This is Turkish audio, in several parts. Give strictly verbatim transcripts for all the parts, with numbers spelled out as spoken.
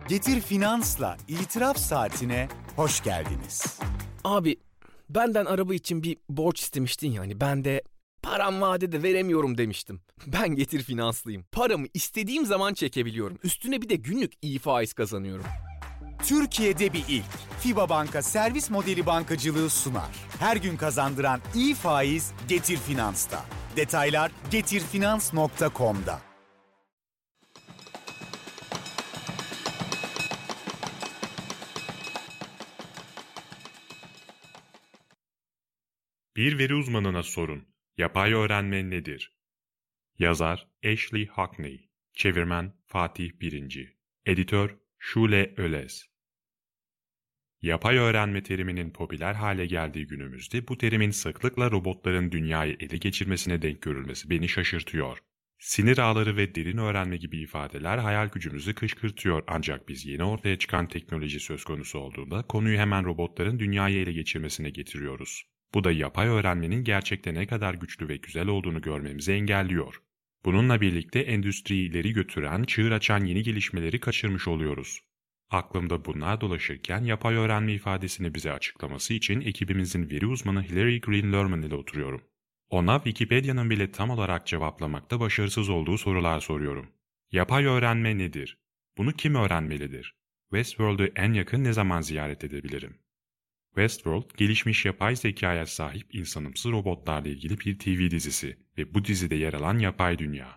Getir Finans'la İtiraf Saatine hoş geldiniz. Abi benden araba için bir borç istemiştin ya, hani ben de param vadede veremiyorum demiştim. Ben Getir Finanslıyım. Paramı istediğim zaman çekebiliyorum. Üstüne bir de günlük iyi faiz kazanıyorum. Türkiye'de bir ilk. FİBA Banka servis modeli bankacılığı sunar. Her gün kazandıran iyi faiz Getir Finans'ta. Detaylar getirfinans nokta com'da. Bir veri uzmanına sorun. Yapay öğrenme nedir? Yazar Ashley Hackney, çevirmen Fatih Birinci, editör Şule Öles. Yapay öğrenme teriminin popüler hale geldiği günümüzde bu terimin sıklıkla robotların dünyayı ele geçirmesine denk görülmesi beni şaşırtıyor. Sinir ağları ve derin öğrenme gibi ifadeler hayal gücümüzü kışkırtıyor, ancak biz yeni ortaya çıkan teknoloji söz konusu olduğunda konuyu hemen robotların dünyayı ele geçirmesine getiriyoruz. Bu da yapay öğrenmenin gerçekte ne kadar güçlü ve güzel olduğunu görmemizi engelliyor. Bununla birlikte endüstriyi ileri götüren, çığır açan yeni gelişmeleri kaçırmış oluyoruz. Aklımda bunlar dolaşırken yapay öğrenme ifadesini bize açıklaması için ekibimizin veri uzmanı Hilary Green-Lerman ile oturuyorum. Ona Wikipedia'nın bile tam olarak cevaplamakta başarısız olduğu sorular soruyorum. Yapay öğrenme nedir? Bunu kim öğrenmelidir? Westworld'u en yakın ne zaman ziyaret edebilirim? Westworld, gelişmiş yapay zekaya sahip insanımsı robotlarla ilgili bir T V dizisi ve bu dizide yer alan yapay dünya.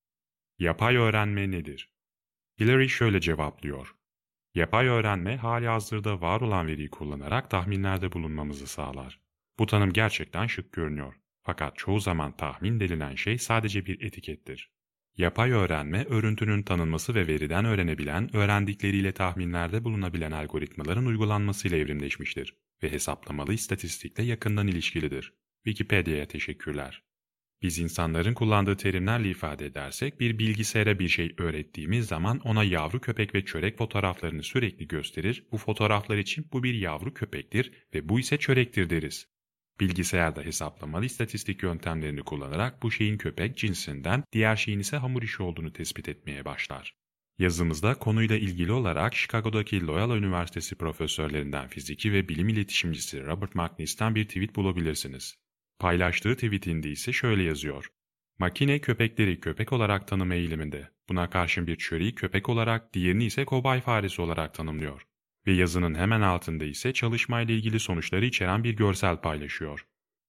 Yapay öğrenme nedir? Hilary şöyle cevaplıyor. Yapay öğrenme, halihazırda var olan veriyi kullanarak tahminlerde bulunmamızı sağlar. Bu tanım gerçekten şık görünüyor. Fakat çoğu zaman tahmin denilen şey sadece bir etikettir. Yapay öğrenme, örüntünün tanınması ve veriden öğrenebilen, öğrendikleriyle tahminlerde bulunabilen algoritmaların uygulanmasıyla evrimleşmiştir ve hesaplamalı istatistikle yakından ilişkilidir. Wikipedia'ya teşekkürler. Biz insanların kullandığı terimlerle ifade edersek, bir bilgisayara bir şey öğrettiğimiz zaman ona yavru köpek ve çörek fotoğraflarını sürekli gösterir, bu fotoğraflar için bu bir yavru köpektir ve bu ise çörektir deriz. Bilgisayarda hesaplamalı istatistik yöntemlerini kullanarak bu şeyin köpek cinsinden, diğer şeyin ise hamur işi olduğunu tespit etmeye başlar. Yazımızda konuyla ilgili olarak Chicago'daki Loyola Üniversitesi profesörlerinden fiziki ve bilim iletişimcisi Robert McNees'ten bir tweet bulabilirsiniz. Paylaştığı tweetinde ise şöyle yazıyor. Makine köpekleri köpek olarak tanıma eğiliminde. Buna karşın bir çöreği köpek olarak, diğerini ise kobay faresi olarak tanımlıyor. Ve yazının hemen altında ise çalışmayla ilgili sonuçları içeren bir görsel paylaşıyor.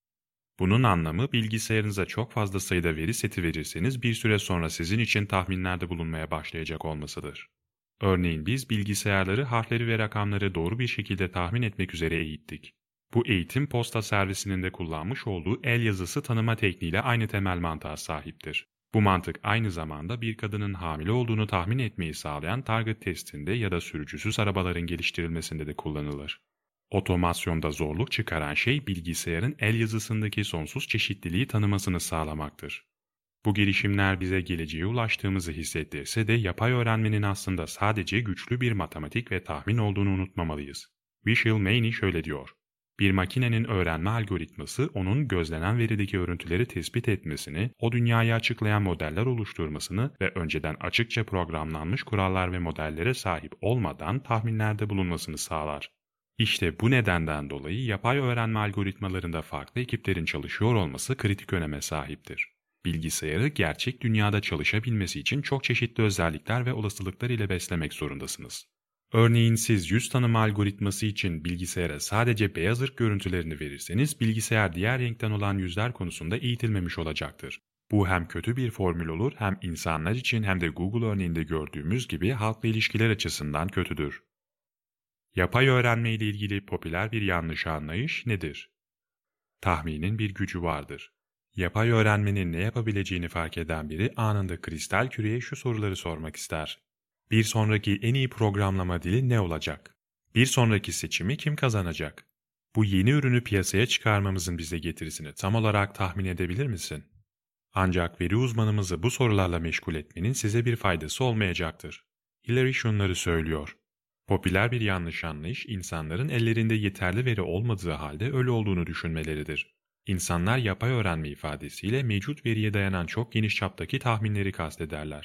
Bunun anlamı, bilgisayarınıza çok fazla sayıda veri seti verirseniz bir süre sonra sizin için tahminlerde bulunmaya başlayacak olmasıdır. Örneğin biz bilgisayarları harfleri ve rakamları doğru bir şekilde tahmin etmek üzere eğittik. Bu eğitim posta servisinin de kullanmış olduğu el yazısı tanıma tekniğiyle aynı temel mantığa sahiptir. Bu mantık aynı zamanda bir kadının hamile olduğunu tahmin etmeyi sağlayan target testinde ya da sürücüsüz arabaların geliştirilmesinde de kullanılır. Otomasyonda zorluk çıkaran şey bilgisayarın el yazısındaki sonsuz çeşitliliği tanımasını sağlamaktır. Bu gelişimler bize geleceğe ulaştığımızı hissettirse de yapay öğrenmenin aslında sadece güçlü bir matematik ve tahmin olduğunu unutmamalıyız. Vishal Maini şöyle diyor. Bir makinenin öğrenme algoritması, onun gözlenen verideki örüntüleri tespit etmesini, o dünyayı açıklayan modeller oluşturmasını ve önceden açıkça programlanmış kurallar ve modellere sahip olmadan tahminlerde bulunmasını sağlar. İşte bu nedenden dolayı yapay öğrenme algoritmalarında farklı ekiplerin çalışıyor olması kritik öneme sahiptir. Bilgisayarı gerçek dünyada çalışabilmesi için çok çeşitli özellikler ve olasılıklar ile beslemek zorundasınız. Örneğin siz yüz tanıma algoritması için bilgisayara sadece beyaz ırk görüntülerini verirseniz, bilgisayar diğer renkten olan yüzler konusunda eğitilmemiş olacaktır. Bu hem kötü bir formül olur, hem insanlar için hem de Google örneğinde gördüğümüz gibi halkla ilişkiler açısından kötüdür. Yapay öğrenme ile ilgili popüler bir yanlış anlayış nedir? Tahminin bir gücü vardır. Yapay öğrenmenin ne yapabileceğini fark eden biri anında kristal küreye şu soruları sormak ister. Bir sonraki en iyi programlama dili ne olacak? Bir sonraki seçimi kim kazanacak? Bu yeni ürünü piyasaya çıkarmamızın bize getirisini tam olarak tahmin edebilir misin? Ancak veri uzmanımızı bu sorularla meşgul etmenin size bir faydası olmayacaktır. Hilary şunları söylüyor. Popüler bir yanlış anlayış, insanların ellerinde yeterli veri olmadığı halde öyle olduğunu düşünmeleridir. İnsanlar yapay öğrenme ifadesiyle mevcut veriye dayanan çok geniş çaptaki tahminleri kastederler.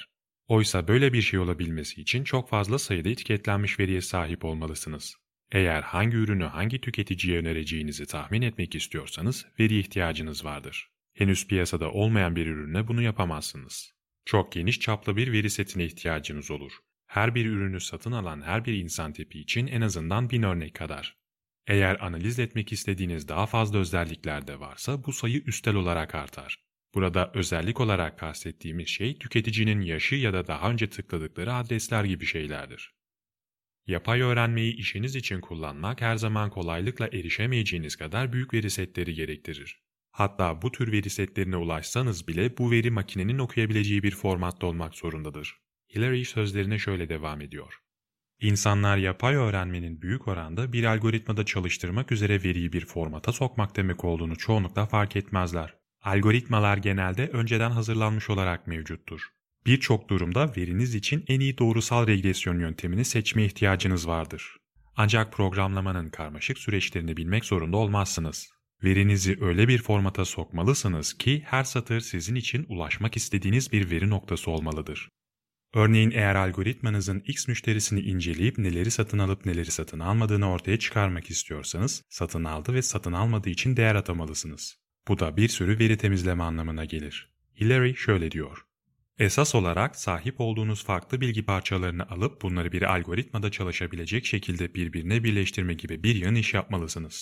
Oysa böyle bir şey olabilmesi için çok fazla sayıda etiketlenmiş veriye sahip olmalısınız. Eğer hangi ürünü hangi tüketiciye önereceğinizi tahmin etmek istiyorsanız veri ihtiyacınız vardır. Henüz piyasada olmayan bir ürünle bunu yapamazsınız. Çok geniş çaplı bir veri setine ihtiyacınız olur. Her bir ürünü satın alan her bir insan tipi için en azından bin örnek kadar. Eğer analiz etmek istediğiniz daha fazla özellikler de varsa bu sayı üstel olarak artar. Burada özellik olarak kastettiğimiz şey tüketicinin yaşı ya da daha önce tıkladıkları adresler gibi şeylerdir. Yapay öğrenmeyi işiniz için kullanmak her zaman kolaylıkla erişemeyeceğiniz kadar büyük veri setleri gerektirir. Hatta bu tür veri setlerine ulaşsanız bile bu veri makinenin okuyabileceği bir formatta olmak zorundadır. Hillary sözlerine şöyle devam ediyor. İnsanlar yapay öğrenmenin büyük oranda bir algoritmada çalıştırmak üzere veriyi bir formata sokmak demek olduğunu çoğunlukla fark etmezler. Algoritmalar genelde önceden hazırlanmış olarak mevcuttur. Birçok durumda veriniz için en iyi doğrusal regresyon yöntemini seçme ihtiyacınız vardır. Ancak programlamanın karmaşık süreçlerini bilmek zorunda olmazsınız. Verinizi öyle bir formata sokmalısınız ki her satır sizin için ulaşmak istediğiniz bir veri noktası olmalıdır. Örneğin eğer algoritmanızın X müşterisini inceleyip neleri satın alıp neleri satın almadığını ortaya çıkarmak istiyorsanız, satın aldı ve satın almadığı için değer atamalısınız. Bu da bir sürü veri temizleme anlamına gelir. Hillary şöyle diyor. Esas olarak sahip olduğunuz farklı bilgi parçalarını alıp bunları bir algoritmada çalışabilecek şekilde birbirine birleştirme gibi bir yığın iş yapmalısınız.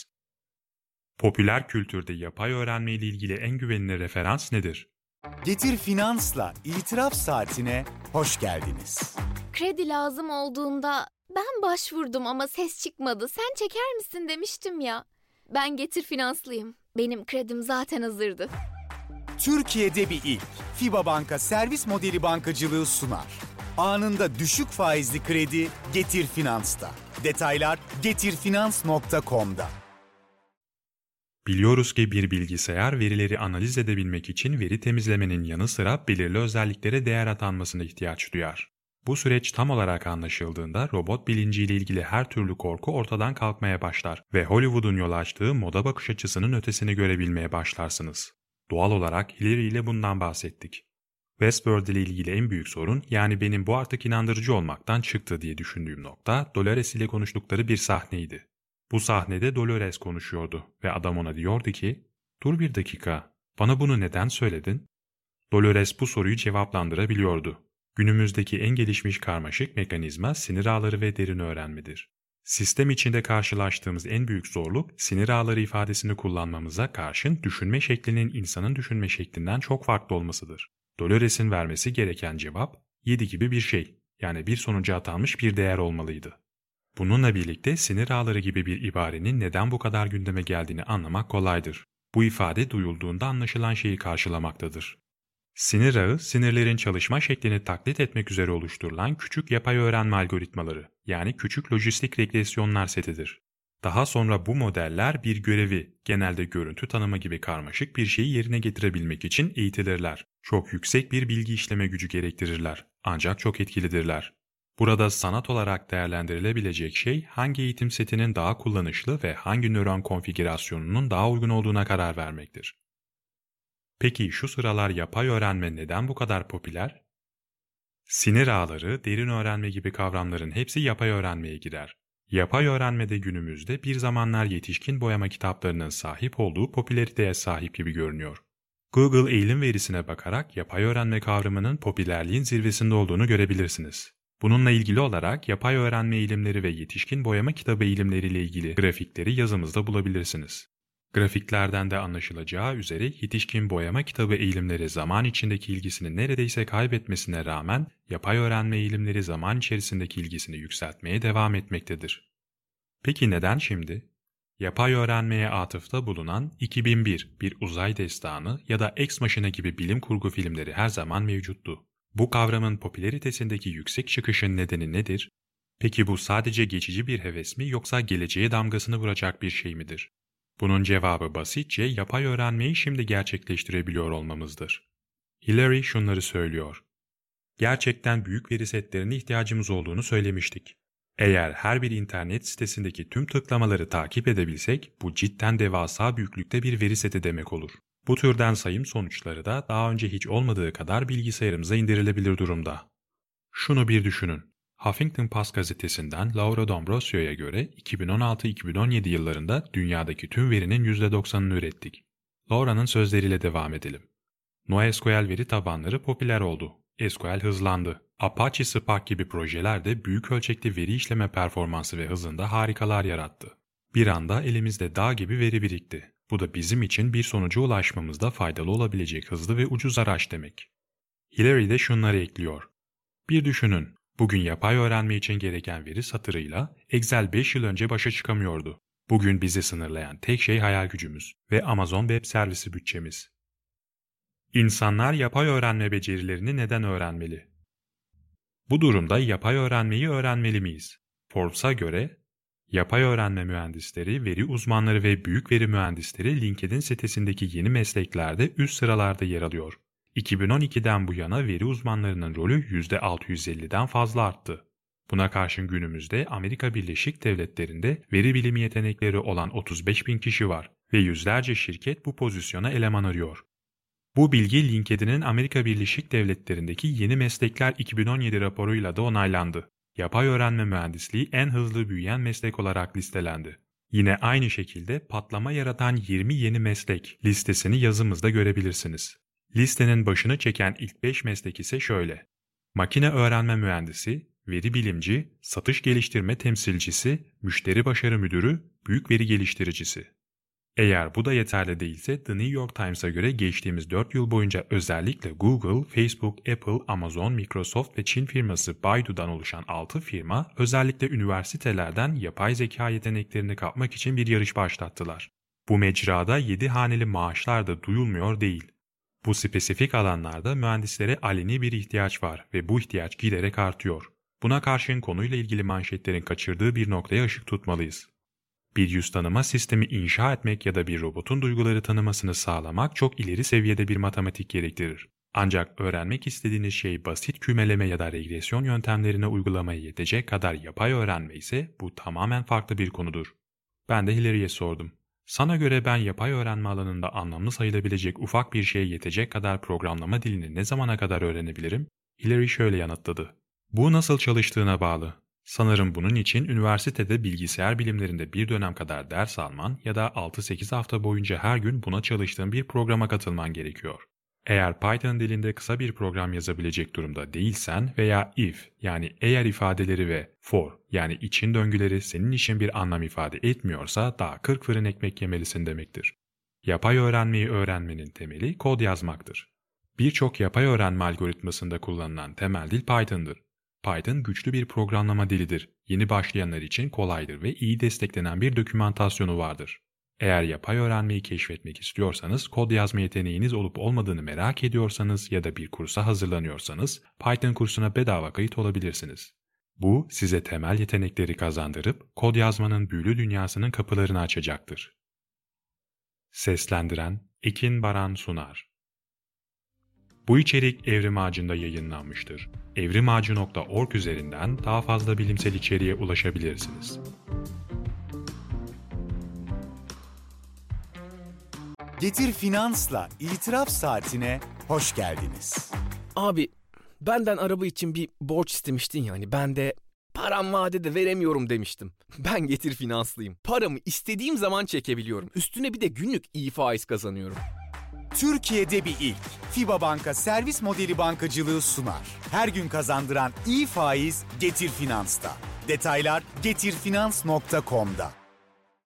Popüler kültürde yapay öğrenme ile ilgili en güvenilir referans nedir? Getir Finans'la itiraf saatine hoş geldiniz. Kredi lazım olduğunda ben başvurdum ama ses çıkmadı. Sen çeker misin demiştim ya. Ben Getir Finanslıyım. Benim kredim zaten hazırdı. Türkiye'de bir ilk. FIBA Banka servis modeli bankacılığı sunar. Anında düşük faizli kredi Getir Finans'ta. Detaylar getirfinans nokta com'da. Biliyoruz ki bir bilgisayar verileri analiz edebilmek için veri temizlemenin yanı sıra belirli özelliklere değer atanmasına ihtiyaç duyar. Bu süreç tam olarak anlaşıldığında robot bilinciyle ilgili her türlü korku ortadan kalkmaya başlar ve Hollywood'un yol açtığı moda bakış açısının ötesini görebilmeye başlarsınız. Doğal olarak Hillary ile bundan bahsettik. Westworld ile ilgili en büyük sorun, yani benim bu artık inandırıcı olmaktan çıktı diye düşündüğüm nokta, Dolores ile konuştukları bir sahneydi. Bu sahnede Dolores konuşuyordu ve adam ona diyordu ki, "Dur bir dakika, bana bunu neden söyledin?" Dolores bu soruyu cevaplandırabiliyordu. Günümüzdeki en gelişmiş karmaşık mekanizma sinir ağları ve derin öğrenmedir. Sistem içinde karşılaştığımız en büyük zorluk, sinir ağları ifadesini kullanmamıza karşın düşünme şeklinin insanın düşünme şeklinden çok farklı olmasıdır. Dolores'in vermesi gereken cevap, yedi gibi bir şey, yani bir sonuca atanmış bir değer olmalıydı. Bununla birlikte sinir ağları gibi bir ibarenin neden bu kadar gündeme geldiğini anlamak kolaydır. Bu ifade duyulduğunda anlaşılan şeyi karşılamaktadır. Sinir ağı, sinirlerin çalışma şeklini taklit etmek üzere oluşturulan küçük yapay öğrenme algoritmaları, yani küçük lojistik regresyonlar setidir. Daha sonra bu modeller bir görevi, genelde görüntü tanıma gibi karmaşık bir şeyi yerine getirebilmek için eğitilirler. Çok yüksek bir bilgi işleme gücü gerektirirler, ancak çok etkilidirler. Burada sanat olarak değerlendirilebilecek şey hangi eğitim setinin daha kullanışlı ve hangi nöron konfigürasyonunun daha uygun olduğuna karar vermektir. Peki şu sıralar yapay öğrenme neden bu kadar popüler? Sinir ağları, derin öğrenme gibi kavramların hepsi yapay öğrenmeye girer. Yapay öğrenmede günümüzde bir zamanlar yetişkin boyama kitaplarının sahip olduğu popülariteye sahip gibi görünüyor. Google eğilim verisine bakarak yapay öğrenme kavramının popülerliğin zirvesinde olduğunu görebilirsiniz. Bununla ilgili olarak yapay öğrenme eğilimleri ve yetişkin boyama kitabı eğilimleriyle ilgili grafikleri yazımızda bulabilirsiniz. Grafiklerden de anlaşılacağı üzere yetişkin boyama kitabı eğilimleri zaman içindeki ilgisini neredeyse kaybetmesine rağmen yapay öğrenme eğilimleri zaman içerisindeki ilgisini yükseltmeye devam etmektedir. Peki neden şimdi? Yapay öğrenmeye atıfta bulunan iki bin bir, Bir Uzay Destanı ya da Ex Machina gibi bilim kurgu filmleri her zaman mevcuttu. Bu kavramın popülaritesindeki yüksek çıkışın nedeni nedir? Peki bu sadece geçici bir heves mi yoksa geleceğe damgasını vuracak bir şey midir? Bunun cevabı basitçe yapay öğrenmeyi şimdi gerçekleştirebiliyor olmamızdır. Hillary şunları söylüyor. Gerçekten büyük veri setlerine ihtiyacımız olduğunu söylemiştik. Eğer her bir internet sitesindeki tüm tıklamaları takip edebilsek, bu cidden devasa büyüklükte bir veri seti demek olur. Bu türden sayım sonuçları da daha önce hiç olmadığı kadar bilgisayarımıza indirilebilir durumda. Şunu bir düşünün. Huffington Post gazetesinden Laura D'Ambrosio'ya göre iki bin on altı iki bin on yedi yıllarında dünyadaki tüm verinin yüzde doksanını ürettik. Laura'nın sözleriyle devam edelim. NoSQL veri tabanları popüler oldu. S Q L hızlandı. Apache Spark gibi projeler de büyük ölçekli veri işleme performansı ve hızında harikalar yarattı. Bir anda elimizde dağ gibi veri birikti. Bu da bizim için bir sonuca ulaşmamızda faydalı olabilecek hızlı ve ucuz araç demek. Hillary de şunları ekliyor. Bir düşünün, bugün yapay öğrenme için gereken veri satırıyla Excel beş yıl önce başa çıkamıyordu. Bugün bizi sınırlayan tek şey hayal gücümüz ve Amazon Web Servisi bütçemiz. İnsanlar yapay öğrenme becerilerini neden öğrenmeli? Bu durumda yapay öğrenmeyi öğrenmeli miyiz? Forbes'a göre, yapay öğrenme mühendisleri, veri uzmanları ve büyük veri mühendisleri LinkedIn sitesindeki yeni mesleklerde üst sıralarda yer alıyor. iki bin on ikiden bu yana veri uzmanlarının rolü yüzde altı yüz elliden fazla arttı. Buna karşın günümüzde Amerika Birleşik Devletleri'nde veri bilimi yetenekleri olan otuz beş bin kişi var ve yüzlerce şirket bu pozisyona eleman arıyor. Bu bilgi LinkedIn'in Amerika Birleşik Devletleri'ndeki Yeni Meslekler iki bin on yedi raporuyla da onaylandı. Yapay öğrenme mühendisliği en hızlı büyüyen meslek olarak listelendi. Yine aynı şekilde patlama yaratan yirmi yeni meslek listesini yazımızda görebilirsiniz. Listenin başını çeken ilk beş meslek ise şöyle: makine öğrenme mühendisi, veri bilimci, satış geliştirme temsilcisi, müşteri başarı müdürü, büyük veri geliştiricisi. Eğer bu da yeterli değilse The New York Times'a göre geçtiğimiz dört yıl boyunca özellikle Google, Facebook, Apple, Amazon, Microsoft ve Çin firması Baidu'dan oluşan altı firma özellikle üniversitelerden yapay zeka yeteneklerini kapmak için bir yarış başlattılar. Bu mecrada yedi haneli maaşlar da duyulmuyor değil. Bu spesifik alanlarda mühendislere aleni bir ihtiyaç var ve bu ihtiyaç giderek artıyor. Buna karşın konuyla ilgili manşetlerin kaçırdığı bir noktaya ışık tutmalıyız. Bir yüz tanıma sistemi inşa etmek ya da bir robotun duyguları tanımasını sağlamak çok ileri seviyede bir matematik gerektirir. Ancak öğrenmek istediğiniz şey basit kümeleme ya da regresyon yöntemlerine uygulamaya yetecek kadar yapay öğrenme ise bu tamamen farklı bir konudur. Ben de Hillary'ye sordum. Sana göre ben yapay öğrenme alanında anlamlı sayılabilecek ufak bir şeye yetecek kadar programlama dilini ne zamana kadar öğrenebilirim? Hillary şöyle yanıtladı. Bu nasıl çalıştığına bağlı. Sanırım bunun için üniversitede bilgisayar bilimlerinde bir dönem kadar ders alman ya da altı sekiz hafta boyunca her gün buna çalıştığın bir programa katılman gerekiyor. Eğer Python dilinde kısa bir program yazabilecek durumda değilsen veya if yani eğer ifadeleri ve for yani için döngüleri senin için bir anlam ifade etmiyorsa daha kırk fırın ekmek yemelisin demektir. Yapay öğrenmeyi öğrenmenin temeli kod yazmaktır. Birçok yapay öğrenme algoritmasında kullanılan temel dil Python'dır. Python güçlü bir programlama dilidir. Yeni başlayanlar için kolaydır ve iyi desteklenen bir dokümantasyonu vardır. Eğer yapay öğrenmeyi keşfetmek istiyorsanız, kod yazma yeteneğiniz olup olmadığını merak ediyorsanız ya da bir kursa hazırlanıyorsanız Python kursuna bedava kayıt olabilirsiniz. Bu size temel yetenekleri kazandırıp kod yazmanın büyülü dünyasının kapılarını açacaktır. Seslendiren Ekin Baran Sunar. Bu içerik Evrim Ağacı'nda yayınlanmıştır. evrimağacı nokta org üzerinden daha fazla bilimsel içeriğe ulaşabilirsiniz. Getir Finans'la İtiraf Saatine hoş geldiniz. Abi benden araba için bir borç istemiştin yani ben de param vadede veremiyorum demiştim. Ben Getir Finanslıyım. Paramı istediğim zaman çekebiliyorum. Üstüne bir de günlük iyi faiz kazanıyorum. Türkiye'de bir ilk. FIBA Banka servis modeli bankacılığı sunar. Her gün kazandıran iyi faiz Getir Finans'ta. Detaylar getir finans nokta com'da.